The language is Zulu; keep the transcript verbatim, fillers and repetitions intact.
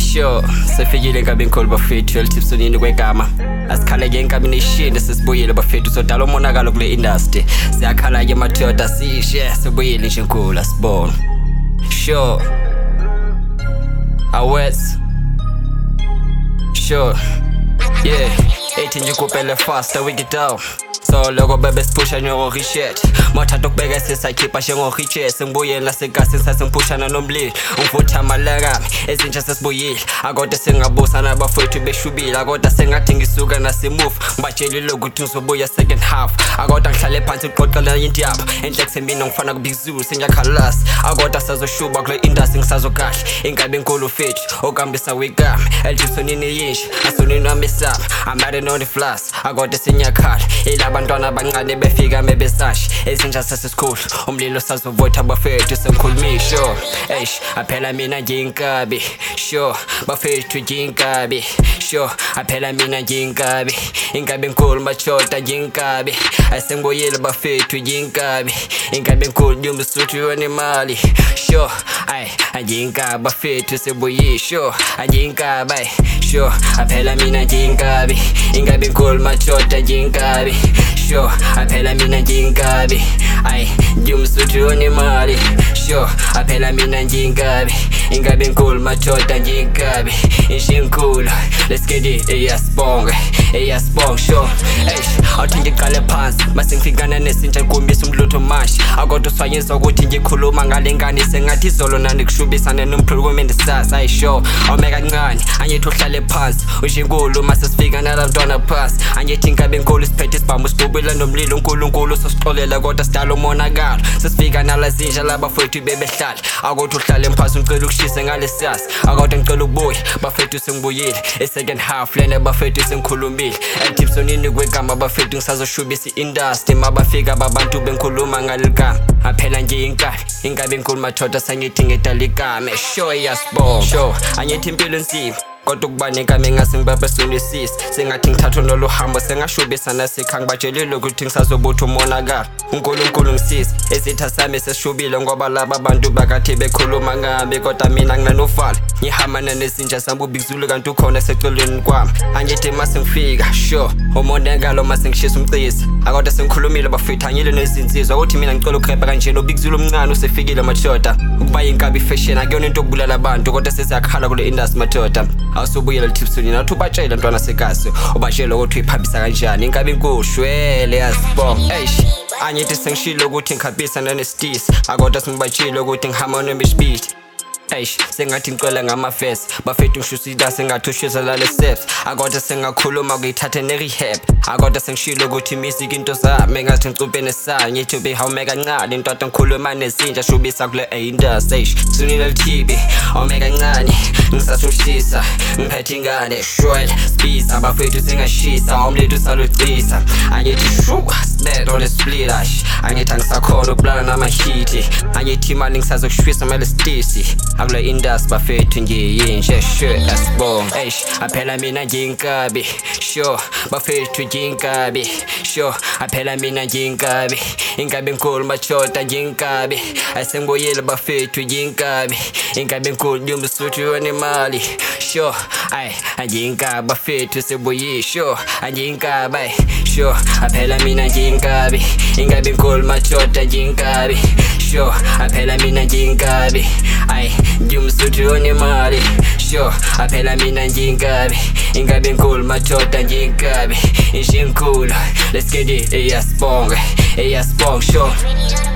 sure sefikile ngabe ngikhulu bafethu elithipsonini kwegama asikhaleke enkabination sesibuyile bafethu sodala umonakalo kule industry siyakhala ke madoda sishe sibuyile nje nkulu asibona sure awets sure yeah eighteen nje kupele faster we get down so loko bebe sipusha njengo Richard mathatha ukubeka sisakhipha njengo Richard sengibuyela sekasi sasengiphushana nomlilo ngivutha amalakami ezintsha sesibuyile akodwa sengabusa nabafowethu beshubile akodwa sengathi ngisuka nasemove ngibatshelile ukuthi ngizobuya second half akodwa ngihlale phansi uqoqela indiyaba enhle kusemina ngifana kubizulu senyakhalasi akodwa sazoshuba kule industry ngisazokahle ingabe enkulu fethu okambisa wegama elithipsonini yinje asonini wamisaba amare on the flash akodwa senyakhala abantwana abancane befika mebesashi ezintsha sasesikhulu umlilo sazovutha bafethu sengikhulumisho eish aphela mina njinkabi sure bafethu njinkabi sure aphela mina njinkabi ingabe enkulu machoda njinkabi asengibuyile bafethu njinkabi ingabe enkulu yumsuthu yona imali sure ay anjinkabi bafethu sebuyisho anjinkabi sure aphela mina njinkabi ingabe enkulu machoda njinkabi sure aphela mina njinkabi ay yumsuthu yona imali sure aphela mina njinkabi ingabe enkulu madoda njinkabi inshinkulu let's get it eyasibonga eyasibonga sure eish awuthi ngiqale phansi mase ngifikana nesintsha ngikumisa umlutho mashi akodwa uswanyisa ukuthi ngikhuluma ngale ngane sengathi izolo nani kushubisana nomphulukumende sasa ay sure awumeka kancane angithi uhlale phansi ushinkulu mase sifika nalantwana phansi angithi ingabe enkulu siphethe isibhamu sibubela nomlilo uNkulunkulu sosixolela kodwa sidala umonakalo sesifika nalazintsha labafowethu bebehlala akodwa uhlale phansi ngicela ukushisa ngalesiyasi akodwa ngicela ukubuya bafethu sengibuyile e-second half lena bafethu sengikhulumile elithipsonini kwegama bafethu ngisazoshubisa i-industry mabafika ababantu bengikhuluma ngaligama aphela nje inkabi ingabe enkulu madoda sangithi ngedala igama sure yasibonga sure angithi impilo nzima kodwa ukubaneka mengase ngibapesonisisi sengathi ngithatha nolo hambo sengashubisa nasekhaya ngibatshelile ukuthi ngisazobutha umonakalo uNkulunkulu ngisisi esitha sami sesishubile ngoba laba bantu bakathi bekhuluma ngabe kodwa mina nginanofala ngihamana nezintsha sambubizulu kanti ukhona secelweni kwami angithi mase ngifika sure umonakalo mase ngishisa umcisa akodwa sengikhulumile bafethu angile nezinsizwa ukuthi mina ngicela ukrepha kanje nobizulu omncane usefikile madoda ukuba inkabi fashion akuyona into okubulala abantu kodwa sesiyakhala kule industry madoda awusubuyela elithipsonini nathi ubatshela ntwana sekasi ubatshela ukuthi uyiphambisa kanjani inkabi inkushwele yasibonga eish angithi sengishilo ukuthi ngikhapisa nanesitisi akodwa singibatshile ukuthi ngihamba nomishbit eish sengathi ngicela ngamafesi bafethu ngishusida sengathi ushisa lale steps akodwa sengakhuluma ukuyithatha ne-rehab akodwa sengishilo ukuthi music into zami ngathi ngicuphe nesaya ngithi behawumeka kancane intwata ngikhuluma nezintsha shubisa kule industry eish sunile lithibi awumeka kancane ngisasushisa ngiphethe ingane shwele spisa abafethu sengashisa awumlethu salucisa angithi shuka sibed on the split ash angithi angisakhona ukubulala namahiti angithi imali ngisazokushwisa mele stisi akule industry bafethu nje yinje sure asibonga eish aphela mina njinkabi sure bafethu njinkabi sure aphela mina njinkabi ingabe enkulu madoda njinkabi asengibuyile bafethu njinkabi ingabe enkulu yumsuthu yona imali sure ay anjinkabi bafethu sebuyisho anjinkabi sure aphela mina njinkabi ingabe enkulu madoda njinkabi sure aphela mina njinkabi ay yumsuthu yona imali sure aphela mina njinkabi ingabe enkulu madoda njinkabi inshinkulu let's get it eyasibonga eyasibonga sure